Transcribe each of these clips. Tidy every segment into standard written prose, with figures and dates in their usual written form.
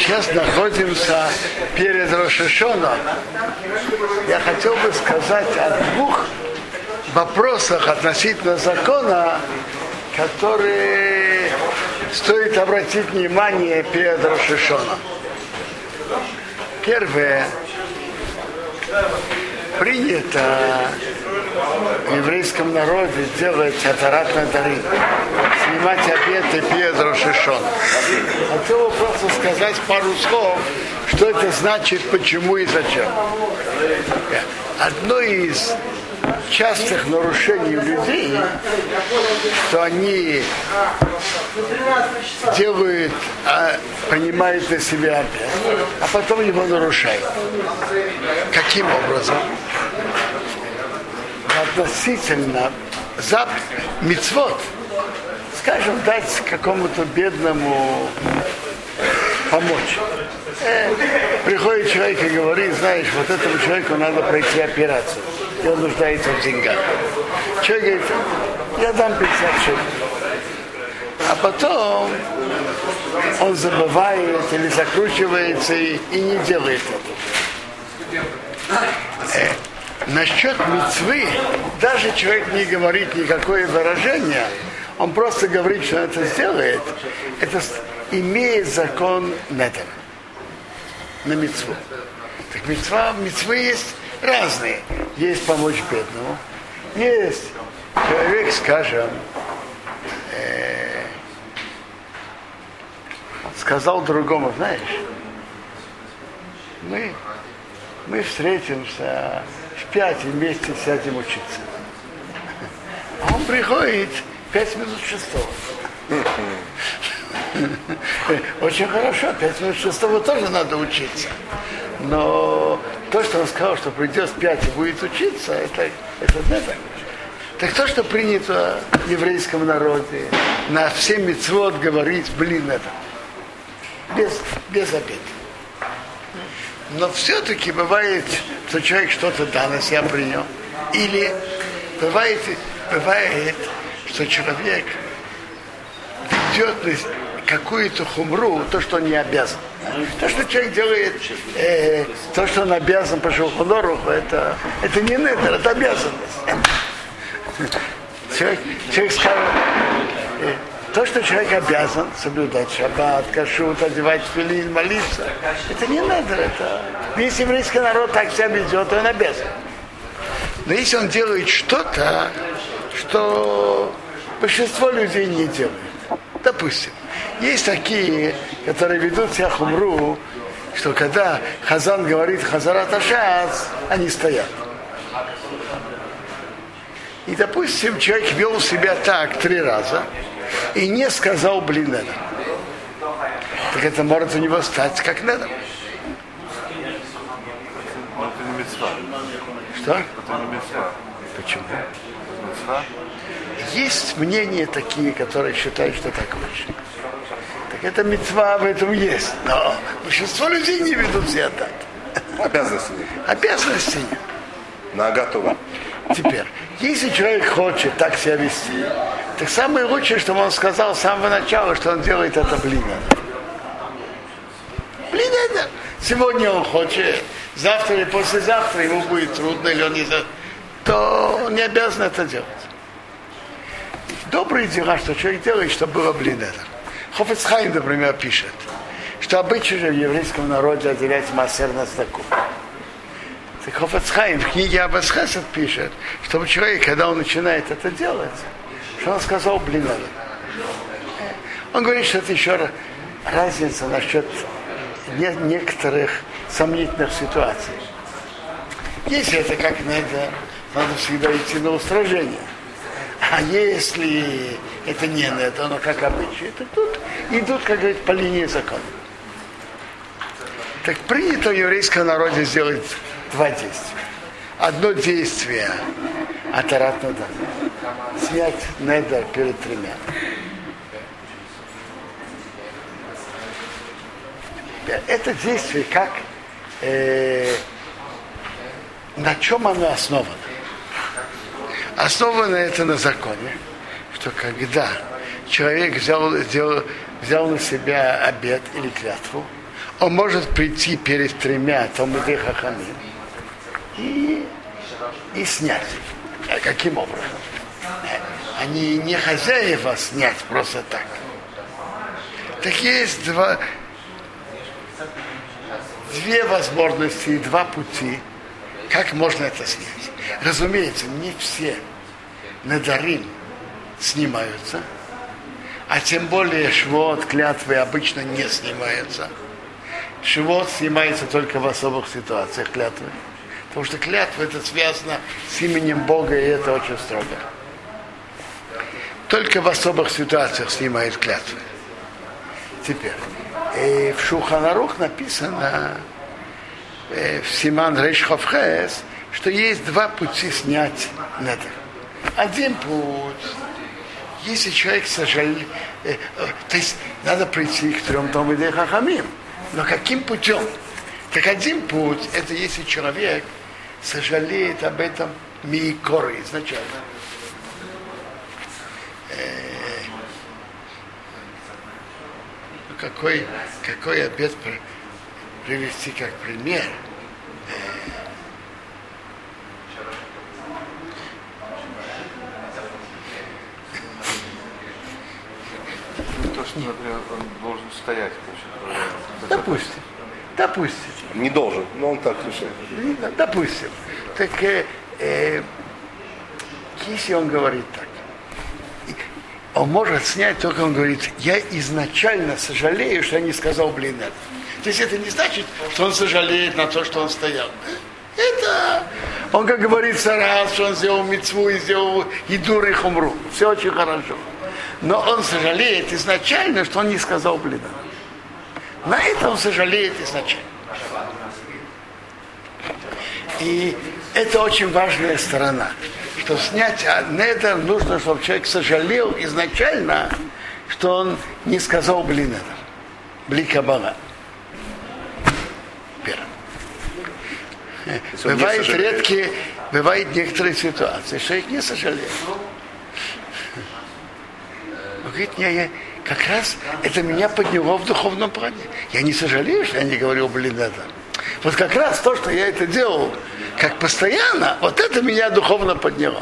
сейчас находимся перед Рош ха-Шана. Я хотел бы сказать о двух вопросах относительно закона, которые стоит обратить внимание перед Рош ха-Шаном. Первое. Принято в еврейском народе делать атарат надарим, снимать обеты перед Рош ха-Шаном. Хотел бы просто сказать пару слов, что это значит, почему и зачем. Одно из частых нарушений людей, что они делают, принимают на себя обет, а потом его нарушают. Каким образом? Относительно мицвот, скажем, дать какому-то бедному помочь. Приходит человек и говорит, знаешь, вот этому человеку надо пройти операцию, и он нуждается в деньгах. Человек говорит, я дам 50 шекелей. А потом он забывает или закручивается и не делает это. Насчет мицвы, даже человек не говорит никакое выражение, он просто говорит, что он это сделает, это имеет закон недер на мицву. Так мицвы есть разные. Есть помочь бедному, есть человек, скажем, сказал другому, знаешь, мы встретимся в 5 и вместе сядем учиться. А он приходит 5 минут 6. Очень хорошо, 5 минут 6 тоже надо учиться. Но то, что он сказал, что придет в 5 и будет учиться, это не так. Так то, что принято в еврейском народе, на все мицвот говорить, это без обеда. Но все-таки бывает, что человек что-то на себя принял. Или бывает, что человек ведет какую-то хумру, то, что он не обязан. То, что человек делает, то, что он обязан по шулхан аруху, это не недер, это обязанность. Человек скажет, то, что человек обязан соблюдать шаббат, кашрут, одевать тфилин, молиться, это не недер, это весь еврейский народ так себя ведет, он обязан. Но если он делает что-то, что большинство людей не делает, допустим, есть такие, которые ведут себя хумру, что когда хазан говорит хазарат ашац, они стоят. И, допустим, человек вел себя так 3 раза и не сказал недер. Так это может у него стать как недер. Это не мицва. Что? Это не мицва. Почему? Мицва? Есть мнения такие, которые считают, что так лучше. Так это мицва в этом есть. Но большинство людей не ведут себя так. Обязанности нет. Обязанности нет. На готово. Теперь, если человек хочет так себя вести, так самое лучшее, что он сказал с самого начала, что он делает это недер. Недер. Сегодня он хочет, завтра или послезавтра ему будет трудно, или он не знает, то он не обязан это делать. Добрые дела, что человек делает, чтобы было недер. Хофец Хаим, например, пишет, что обычно же в еврейском народе отделять маасер на цдаку. Так Хофец Хаим в книге Аббас Хесед пишет, чтобы человек, когда он начинает это делать, что он сказал недер. Он говорит, что это еще разница насчет некоторых сомнительных ситуаций. Если это как недер, надо всегда идти на устражение. А если это не недер, но как обычно, то тут идут, как говорится, по линии закона. Так принято в еврейском народе сделать 2 действия. Одно действие атарат надарим, снять недер перед 3. Это действие как на чем оно основано? Основано это на законе, что когда человек взял на себя обет или клятву, он может прийти перед тремя Талмидей Хахамим и снять. А каким образом? Они не хозяева снять просто так. Так есть две возможности и два пути, как можно это снять. Разумеется, не все недарим снимаются, а тем более швот, клятвы обычно не снимаются. Швот снимается только в особых ситуациях клятвы. Потому что клятва это связано с именем Бога, и это очень строго. Только в особых ситуациях снимают клятвы. Теперь, в Шулхан Арух написано в Симан Рейш Хавхес, что есть два пути снять недер. Один путь, если человек сожалеет, то есть надо прийти к трем Талмидей Хахамим. Но каким путем? Так один путь, это если человек сожалеет об этом миикоры изначально. Какой обет привести как пример? То, что, например, он должен стоять. Допустим. Не должен, но он так решает. Допустим. Так если он говорит так, он может снять, только он говорит, я изначально сожалею, что я не сказал блин это. То есть это не значит, что он сожалеет на то, что он стоял. Это, он, как говорится, раз, что он сделал мицву и сделал идур и хумру. Все очень хорошо. Но он сожалеет изначально, что он не сказал блин это. На это он сожалеет изначально. И это очень важная сторона. Что снять недер нужно, чтобы человек сожалел изначально, что он не сказал блин недер. Бли кабала. Бывают некоторые ситуации, что их не сожалеют. Он говорит, как раз это меня подняло в духовном плане. Я не сожалею, что я не говорил блин недер. Вот как раз то, что я это делал, как постоянно, вот это меня духовно подняло.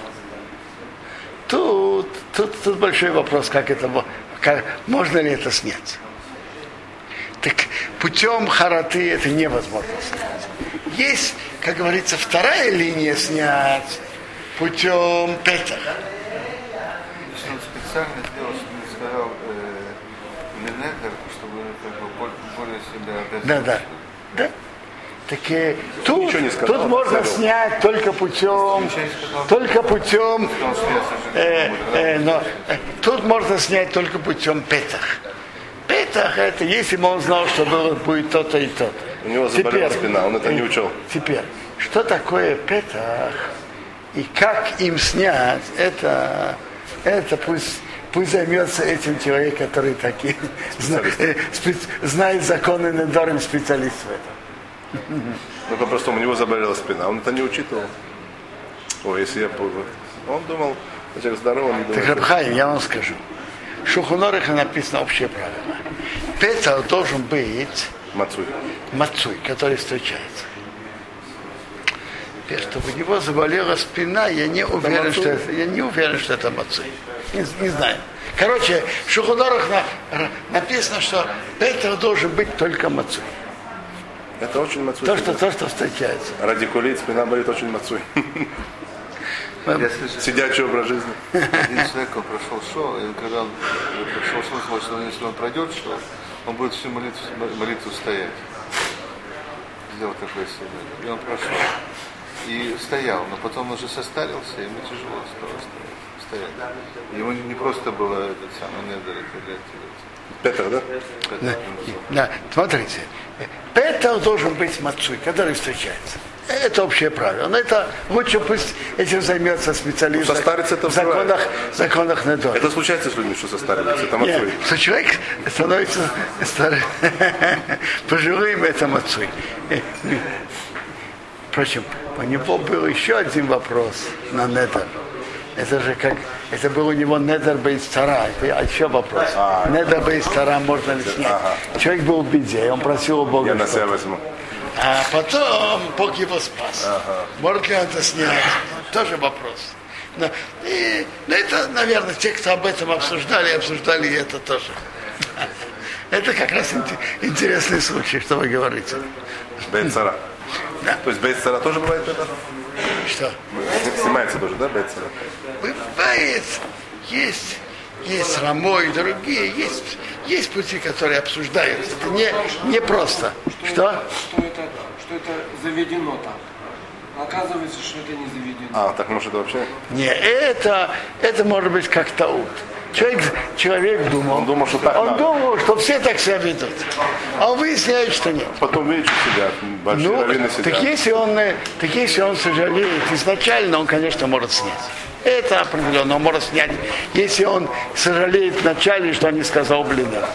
Тут большой вопрос, можно ли это снять. Так путем хараты это невозможно снять. Есть, как говорится, вторая линия снять путем петах. Если он специально сделал, чтобы не сказал Ленедер, чтобы как бы более себя обязать. Да. Так тут можно снять только путем, но тут можно снять только путем петах. Петах это, если бы он знал, что будет то-то и то-то. У него заболела спина, он это не учел. Теперь, что такое петах и как им снять, это пусть займется этим человек, который такие знает законы недорим, специалист в этом. Ну, по-простому, у него заболела спина, он это не учитывал. Если я помню. Он думал, человек здоровый, он не думал. Так, Рабхаим, я вам скажу. В Шулхан Арух написано общее правило. Петах должен быть мацуй, который встречается. Теперь, чтобы у него заболела спина, я не уверен, что это мацуй. Не знаю. Короче, в Шулхан Арух написано, что Петах должен быть только мацуй. Это очень мацуй. То, что встречается. Радикулит, спина болит, очень мацуй. Сидячий образ жизни. Один человек прошел шоу, и когда он прошел шоу, сказал, что если он пройдет шоу, он будет всю молитву стоять. Сделал такое себе. И он прошел. И стоял, но потом уже состарился, ему тяжело стало стоять. Ему не просто было этот самый недер, Петах, да? Да, смотрите. Петах должен быть мацуй, который встречается. Это общее правило. Но это лучше пусть этим займется специалист в законах недора. Это случается с людьми, что состариваются. Это мацуй. Что человек становится пожилым, это мацуй. Впрочем, у него был еще один вопрос на недор. Это же как, это был у него недер бейс цара. А еще вопрос. Недер бейс цара можно ли снять? Человек был в беде, он просил у Бога. Я на себя возьму. А потом Бог его спас. Может ли он это снять? Тоже вопрос. Но это, наверное, те, кто об этом обсуждали и это тоже. Это как раз интересный случай, что вы говорите. Бейт цара. Да. То есть бейт цара тоже бывает это? Что? Снимается тоже, да, бейт цара? Бывает. Есть рамо и другие. Есть пути, которые обсуждаются. Это не просто. Что это заведено так. Оказывается, что это не заведено. Так может это вообще? Не, это может быть как таут. Человек думал. Он думал, что так надо. Думал, что все так себя ведут. А он выясняет, что нет. Потом видишь, сидят, большие раввины сидят. Так если он сожалеет изначально, он, конечно, может снять. Это определенно, он может снять. Если он сожалеет вначале, что он не сказал блина.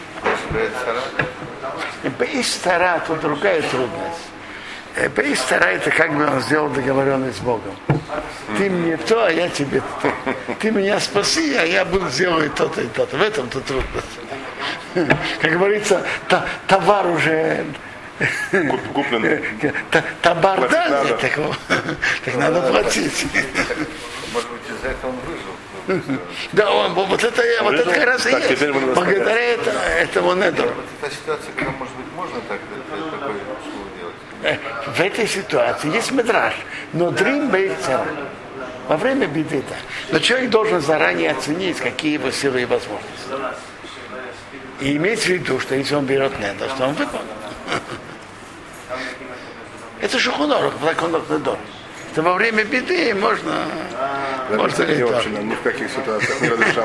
Бейс цара, тут другая трудность. Бейс цара, это как бы он сделал договоренность с Богом. Ты мне то, а я тебе то. Ты меня спаси, а я буду сделать то-то и то-то. В этом-то трудность. Как говорится, товар уже куплен. Товар дали, так надо платить. Может быть, из-за этого он выжил. Да, вот это как раз и есть. Благодаря этому недору. Вот эта ситуация, когда, может быть, можно такое услугу делать? В этой ситуации есть мидраш, но дрим бейт цара. Во время беды, да. Но человек должен заранее оценить, какие его силы и возможности. И иметь в виду, что если он берет недор, что он выполнит. Это Шулхан Арух, закон недор. Что во время беды можно не вообще нам ни в каких ситуациях не разрешал.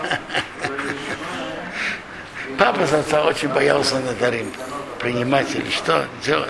Папа за отца очень боялся недарим принимать или что делать.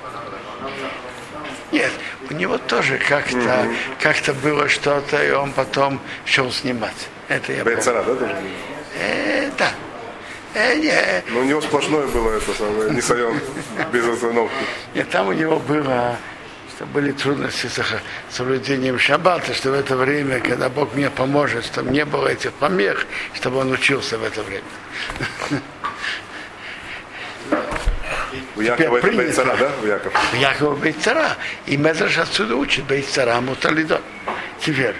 Нет, у него тоже как-то было что-то, и он потом шел снимать. Это я помню. Цара, да, тоже? Да. Но у него сплошное было это самое, не сорен, без остановки. Нет, там у него было, что были трудности с соблюдением шаббата, что в это время, когда Бог мне поможет, чтобы не было этих помех, чтобы он учился в это время. У Якова это бейт цара, да? У Якова бейт цара. И Медраш отсюда учит бейт цара муталидон. Теперь,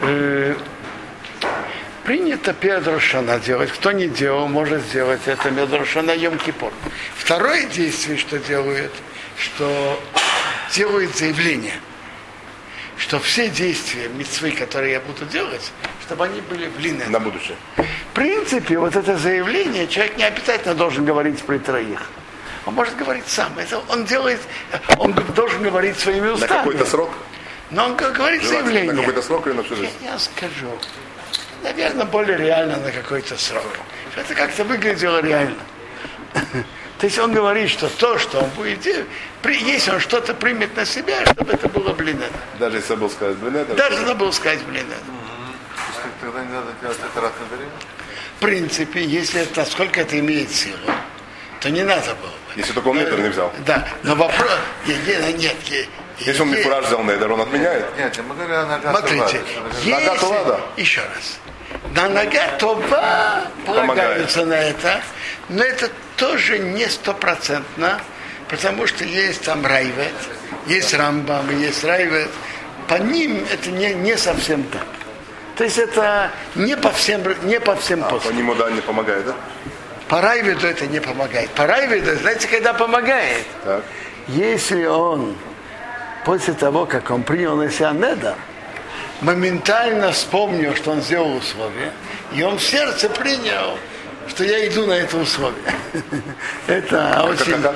принято перед Рош ха-Шана делать. Кто не делал, может сделать это перед Рош ха-Шана Йом-Кипур. Второе действие, что делают, что делают заявление, что все действия мицвы, которые я буду делать, чтобы они были блины. На будущее. В принципе, вот это заявление человек не обязательно должен говорить при троих. Он может говорить сам. Это он должен говорить своими устами. На какой-то срок? Но он говорит заявление. На какой-то срок или на всю жизнь? Я скажу. Наверное, более реально на какой-то срок. Это как-то выглядело реально. То есть он говорит, что то, что он будет делать, если он что-то примет на себя, чтобы это было блинет. Даже если забыл сказать блинет? Даже забыл сказать блинет. Тогда не надо делать это раз на время? В принципе, если насколько это имеет силу, то не надо было бы. Если только он недер не взял. Да, но вопрос... Нет. Если он мифураж взял недер, он отменяет? Нет, мы говорим о нога Смотрите, нога това, да. Еще раз. На нога това полагаются на это, но это тоже не стопроцентно, потому что есть там райвет, есть рамбам, есть райвет. По ним это не совсем так. То есть это не по всем постам. По нему, да, не помогает, да? По райведу это не помогает. По райведу, знаете, когда помогает? Так. Если он, после того, как он принял на себя недор, моментально вспомнил, что он сделал условие, и он в сердце принял, что я иду на это условие. Это очень...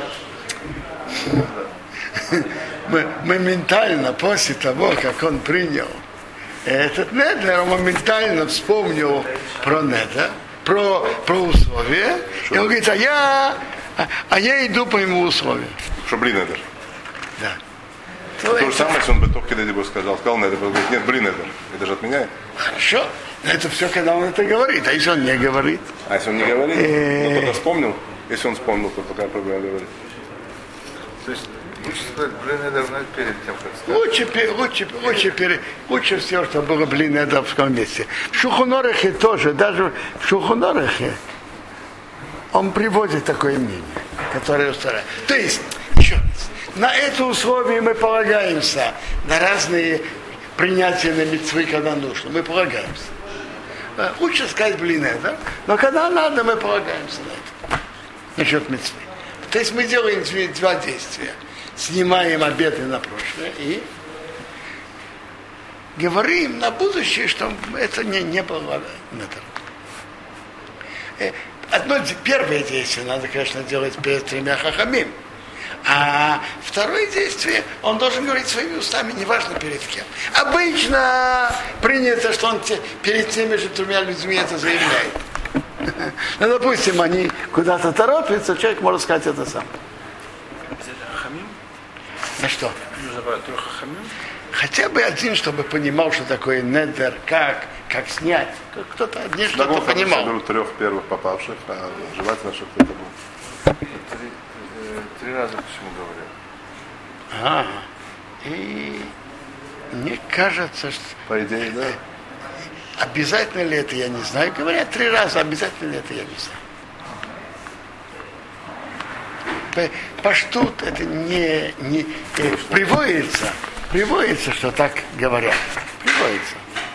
Моментально после того, как он принял этот недор, он моментально вспомнил про недор, про условия, и он говорит, а я иду по ему условию. Что блин недор? Да. То же самое, если он бы только когда сказал недор, говорит, нет, блин недор, это же отменяет. Хорошо, но это все, когда он это говорит, а если он не говорит? А если он не говорит, но только вспомнил, если он вспомнил, то какая проблема говорит? То есть Лучше сказать, блин, я должна перед тем, как сказать. Лучше всего, чтобы было блин на Эдовском месте. В Шухонорахе тоже, даже в Шухонорахе он приводит такое мнение, которое устраивает. То есть, еще раз, на это условие мы полагаемся, на разные принятия на мицвы, когда нужно, мы полагаемся. Лучше сказать блин это, но когда надо, мы полагаемся на это. Насчет мицвы. То есть мы делаем два действия. Снимаем обеты на прошлое и говорим на будущее, что это не было одно первое действие надо, конечно, делать перед 3 хахамим. А второе действие он должен говорить своими устами, неважно перед кем. Обычно принято, что он перед теми же 3 людьми это заявляет. Ну, допустим, они куда-то торопятся, человек может сказать это сам. На что? Хотя бы один, чтобы понимал, что такое недер, как снять. Кто-то один что-то понимал. Я беру 3 первых попавших, а желательно, чтобы кто-то был. 3 раза почему говорят? И мне кажется, что... По идее, да. Обязательно ли это, я не знаю. Говорят 3 раза, обязательно ли это, я не знаю. Паштут это не приводится, что так говорят. Приводится.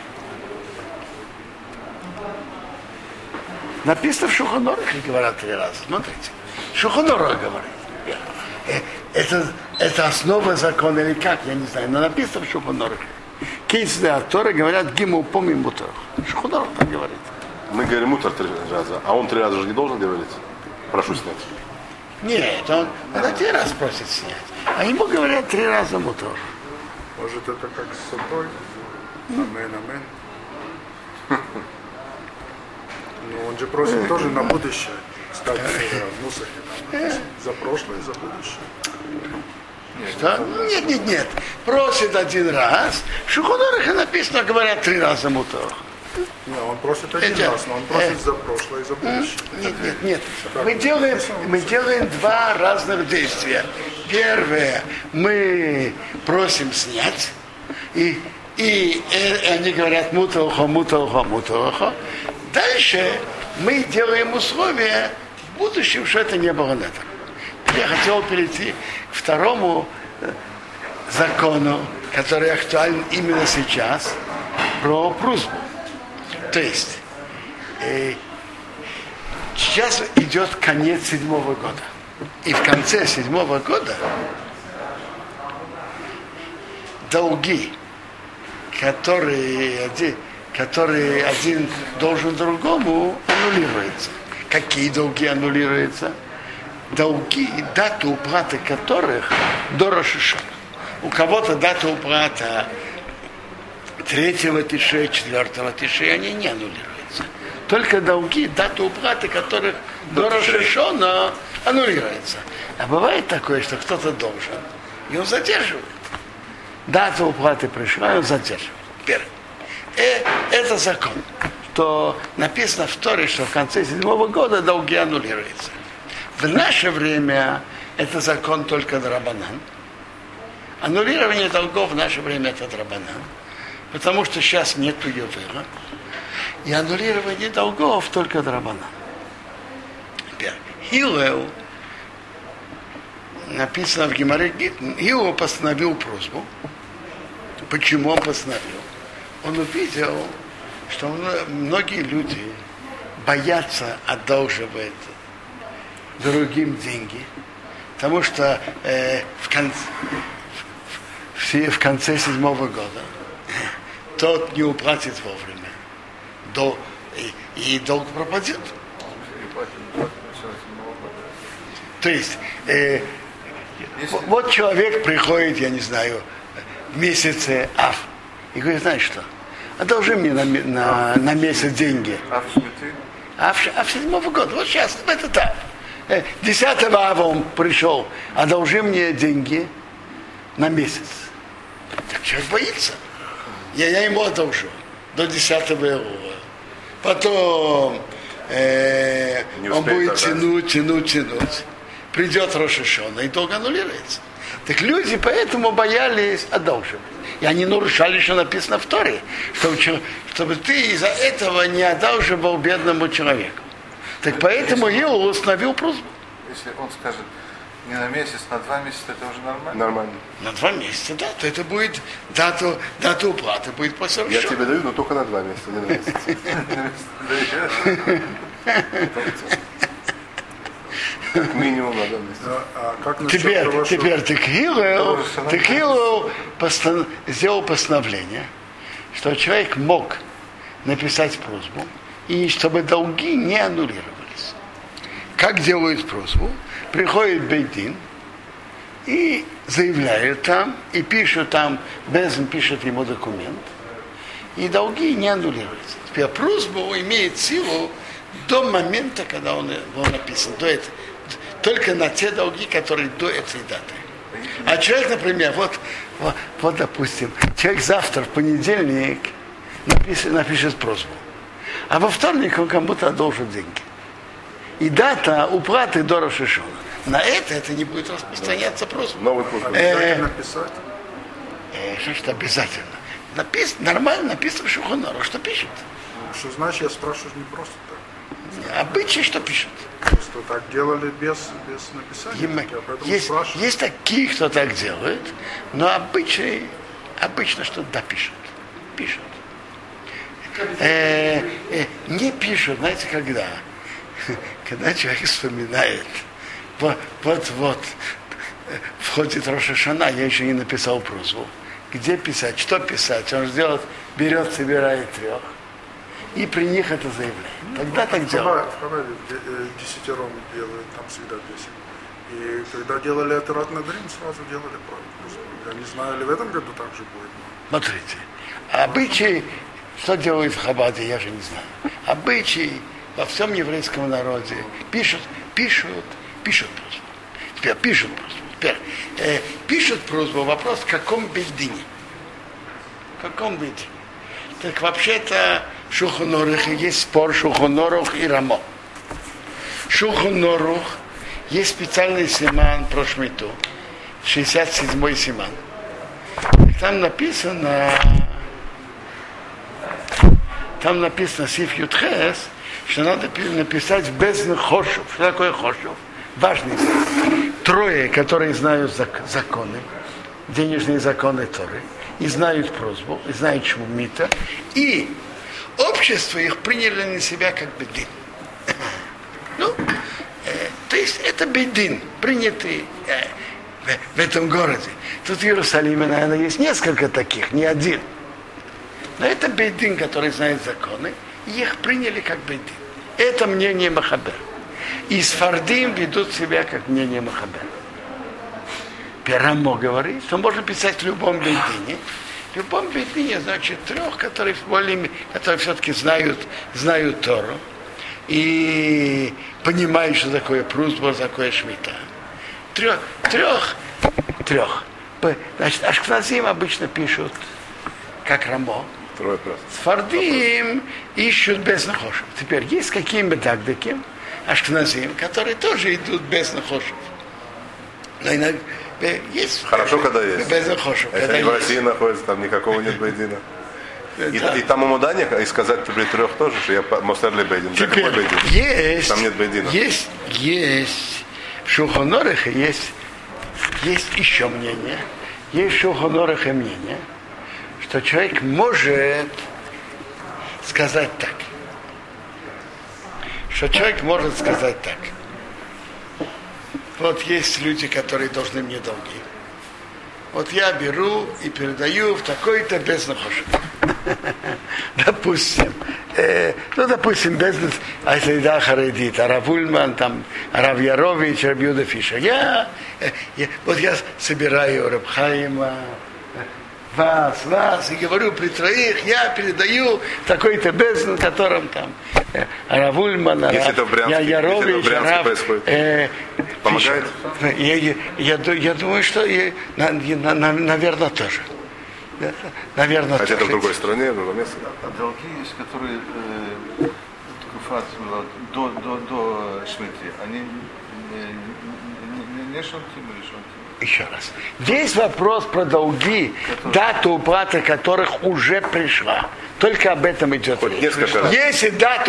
Написано в Шухонорахе, говорят 3 раза. Смотрите. Шухонорах говорит. Это основа закона или как, я не знаю. Но написано в Шухонорахе. Кейсы от Торы говорят гиму помим мутар. Шухонорах так говорит. Мы говорим мутар 3 раза, а он 3 раза же не должен говорить. Прошу снять. Нет, он 1 раз просит снять. А ему говорят 3 раза мутар. Может, это как с сотой? Амен, амен. Но он же просит тоже на будущее. Кстати, в Нусахе за прошлое и за будущее. Что? Нет. Просит 1 раз. В Шухонорахе написано, говорят 3 раза мутар. Нет, он просит 1 раз, но он просит за прошлое и за будущее. Нет. Мы делаем 2 разных действия. Первое, мы просим снять, и они говорят муталха. Дальше мы делаем условия в будущем, что это не было недер. Я хотел перейти к второму закону, который актуален именно сейчас, про просьбу. То есть, сейчас идет конец 7-го года. И в конце 7-го года долги, которые один должен другому, аннулируются. Какие долги аннулируются? Долги, дата уплаты которых до Рош ха-Шана. У кого-то дата уплаты 3-го Тишрея, 4-го Тишрея, они не аннулируются. Только долги, дата уплаты которых до Рош ха-Шана аннулируется. А бывает такое, что кто-то должен, и он задерживает. Дата уплаты пришла, и он задерживает. Первое. Это закон, что написано в Торе, что в конце 7-го года долги аннулируются. В наше время это закон только драбанан. Аннулирование долгов в наше время это драбанан. Потому что сейчас нету ювера. И аннулирование долгов только драбанан. Хилел, написано в Гемаре Гитн, Хилел постановил просьбу. Почему он постановил? Он увидел, что многие люди боятся одалживать другим деньги, потому что в конце 7-го года тот не уплатит вовремя, и долг пропадет. То есть, вот человек приходит, я не знаю, в месяце Ав, и говорит, знаешь что, одолжи мне на месяц деньги. Ав 7-го года, вот сейчас, в этот Ав. 10-го Ава он пришел, одолжи мне деньги на месяц. Так человек боится. Я ему одолжу до 10-го Элула. Потом он будет тянуть. Придет Рош ха-Шана, и долг аннулируется. Так люди поэтому боялись одолживать. И они нарушали, что написано в Торе, чтобы ты из-за этого не одалживал бедному человеку. Так поэтому Иов установил просьбу. Если он скажет не на месяц, на 2 месяца, это уже нормально? Нормально. На 2 месяца, да, то это будет дату уплаты будет по Я совершенному. тебе даю, но только на 2 месяца, не на месяц. Как минимум на 2 месяца. А как насчет того, что... Теперь Текилу сделал постановление, что человек мог написать просьбу, и чтобы долги не аннулировались. Как делают просьбу? Приходит бейт-дин и заявляют там, и пишут там, Безин пишет ему документ, и долги не аннулируются. Теперь просьба имеет силу до момента, когда он написан, до этого. Только на те долги, которые до этой даты. А человек, например, вот допустим, человек завтра в понедельник напишет просьбу, а во вторник он кому-то одолжит деньги. И дата уплаты до Рош ха-Шана. На это не будет распространяться просьба. Новый просьба. Обязательно писать? Что написано? Нормально написано в Шулхан Арух, что пишет. Что значит, я спрашиваю не просто так. Обычай, что пишет. Просто так делали без написания. Я поэтому спрашиваю. Есть такие, кто так делает, но обычно что да пишут. Пишут. Не пишут, знаете, когда? Когда человек вспоминает, вот, входит Рош ха-Шана, я еще не написал просьбу. Где писать, что писать? Он же берет, собирает 3. И при них это заявляет. Тогда так делают. В Хабаре 10 делают, там всегда 10. И когда делали это Рат Надарим, сразу делали просьбу. Я не знаю, ли в этом году так же будет. Смотрите, обычаи, что делают в Хабаде, я же не знаю. Обычаи во всем еврейском народе пишут просьбу. Теперь пишут просьбу. Теперь пишут просьбу, вопрос, в каком бейт-дине. В каком бейт-дине. Так вообще-то в Шулхан Арухе есть спор Шулхан Арух и Рамо. Шулхан Арух есть специальный симан про Шмиту, 67-й симан. Там написано Сиф Ютхес, что надо написать Безин Хошев. Что такое Хошев? Важный. 3, которые знают законы, денежные законы Торы, и знают просьбу, и знают Шмита, и общество их приняли на себя как бейт-дин. То есть это бейт-дин, принятый в этом городе. Тут в Иерусалиме, наверное, есть несколько таких, не один. Но это бейт-дин, который знает законы, и их приняли как бейт-дин. Это мнение Махабер. И сфардим ведут себя как мнение Махабер. Рамо говорит, что можно писать в любом бейт-дине. В любом бейт-дине, значит, 3, которые все-таки знают Тору и понимают, что такое просьба, что такое шмита. 3. Значит, ашкназим обычно пишут как Рамо. Сфардим ищут без нахошев. Теперь есть какие-то дагдыки, ашкназим, которые тоже идут без нахошев. Но иногда есть. Хорошо, когда есть. Без нахошев. Если они в России находятся, там никакого нет бейдина. И там ему дание, и сказать при 3 тоже, что я мосерли бейдин. Теперь есть. Там нет бейдина. Есть. В Шулхан Арухе есть еще мнение. Есть в Шулхан Арухе мнение, что человек может сказать так. Вот есть люди, которые должны мне долги. Вот я беру и передаю в такой-то безнахошев. Допустим, бизнес, а если да, Харедит, Рав Ульман, там, Рав Ярович, Рав Юда Фишер. Я собираю Рав Хаима, вас, и говорю при 3, я передаю такой-то бизнес, которым там Рав Ульман, Ярович, Рав... Помогает? Я думаю, что, наверное, тоже. Хотя это в другой стране, в другом месте. Долги есть, Куфат до Шмити, они не шантим или шантим? Еще раз. Есть вопрос про долги, дата уплаты которых уже пришла. Только об этом идет речь. Если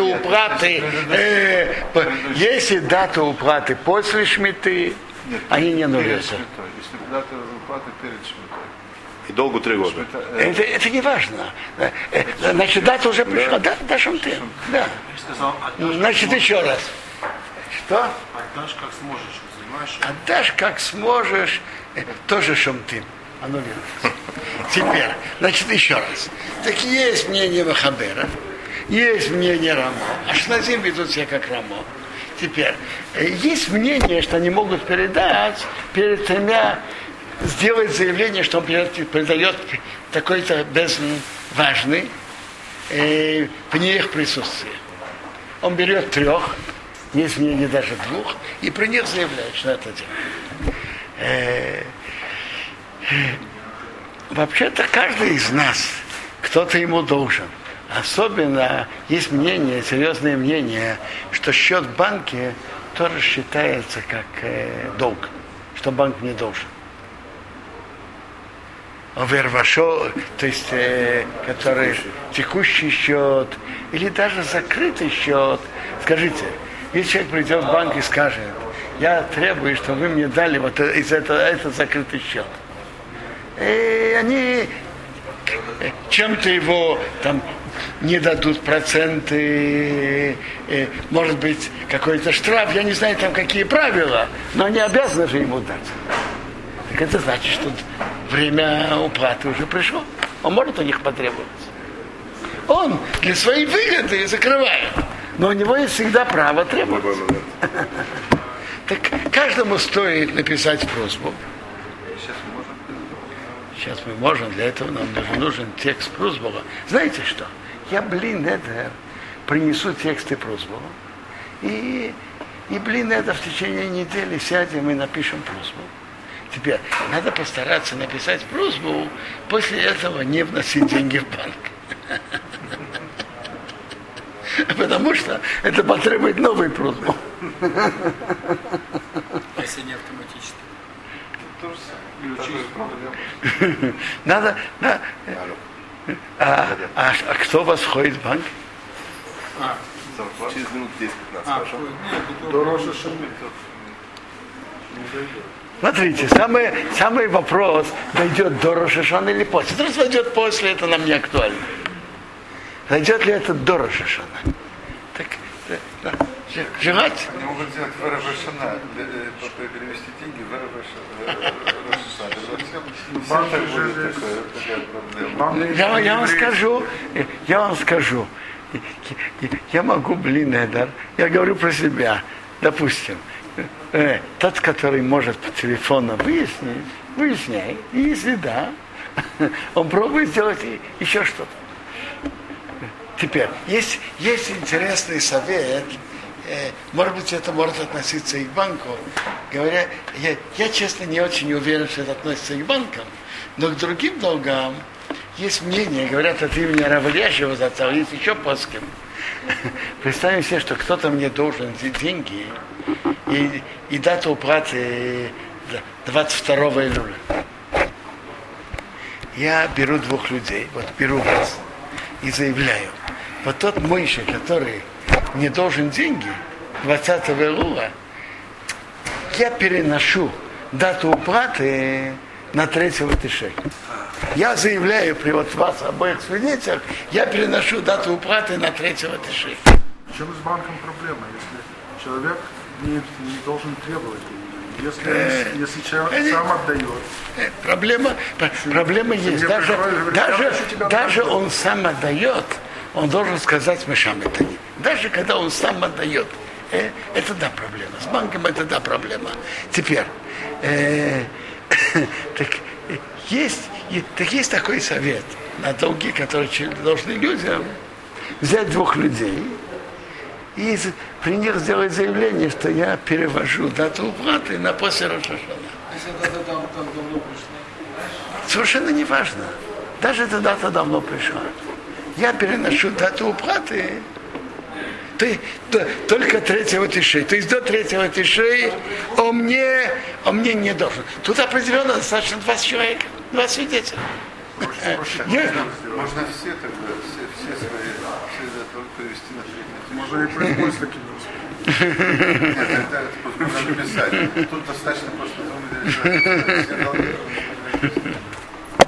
дата уплаты после Шмиты, они не аннулируются. Если дата уплаты перед Шмитой. И долгу 3 года. Это не важно. Значит, дата уже пришла. Да, Шмиты. Да. Значит, еще раз. Что? Отдашь как сможешь, понимаешь? Отдашь как сможешь, тоже Шмитим. Аннулируется. Теперь, значит, еще раз. Так есть мнение Махабера, есть мнение Рамо. Ашназим ведут себя как Рамо. Теперь, есть мнение, что они могут передать перед тремя, сделать заявление, что он передает такой-то бездн важный вне их присутствия. Он берет 3, есть мнение даже 2, и при них заявляет, что это делает. Вообще-то каждый из нас, кто-то ему должен. Особенно есть мнение, серьезное мнение, что счет в банке тоже считается как долг, что банк не должен. Овервашо, то есть который текущий счет, или даже закрытый счет. Скажите, если человек придет в банк и скажет, я требую, чтобы вы мне дали вот это закрытый счет. И они чем-то его там не дадут проценты, может быть, какой-то штраф, я не знаю там какие правила, но они обязаны же ему дать. Так это значит, что время уплаты уже пришло. Он может у них потребовать. Он для своей выгоды закрывает, но у него есть всегда право требовать. Так каждому стоит написать просьбу. Сейчас мы можем, для этого нам даже нужен текст Прусбола. Знаете что? Я, это принесу тексты Прусбола. И это в течение недели сядем и напишем Прусбол. Теперь надо постараться написать Прусбол, после этого не вносить деньги в банк. Потому что это потребует новый Прусбол. Если не автоматически. Надо. А кто у вас входит в банк? Через минут 10-15, хорошо? Смотрите, самый вопрос, дойдет до Рош ха-Шана или после. Если дойдет после, это нам не актуально. Дойдет ли это до Рош ха-Шана? Так, да. Желать? Они могут сделать Варавашана, перевести деньги в Варавашана. Я вам скажу. Я могу, я говорю про себя. Допустим, тот, который может по телефону выясняй. И если да, он пробует сделать еще что-то. Теперь, есть интересный совет. Может быть, это может относиться и к банку. Говоря, я честно не очень уверен, что это относится и к банкам, но к другим долгам есть мнение, говорят от имени Рава Ильяшева зацал, есть еще плоским. Представим себе, что кто-то мне должен деньги, и дата уплаты 22 июля. Я беру 2 людей, беру вас и заявляю, вот тот Мойша, который мне должен деньги 20 июля, я переношу дату уплаты на 3 Тишей. Я заявляю при вас обоих свидетелях, я переношу дату уплаты на 3 Тишей. В чем с банком проблема? Если человек не должен требовать, если человек сам отдает. Проблема есть. Даже он сам отдает, он должен сказать Мешаметани. Даже когда он сам отдает. Это да проблема. С банком это да проблема. Теперь, есть такой совет на долги, которые должны людям взять 2 людей и при них сделать заявление, что я перевожу дату уплаты на после Рош ха-Шана. Если дата давно пришла? Совершенно не важно. Даже эта дата давно пришла. Я переношу дату уплаты только 3-го Тишей. То есть до 3-го Тишей он мне не должен. Тут определенно достаточно 20 человек, 2 свидетеля. Можно все тогда, все свои привести на 3-й. Можно и производить таким образом. Нет, это можно написать. Тут достаточно просто 2 недели.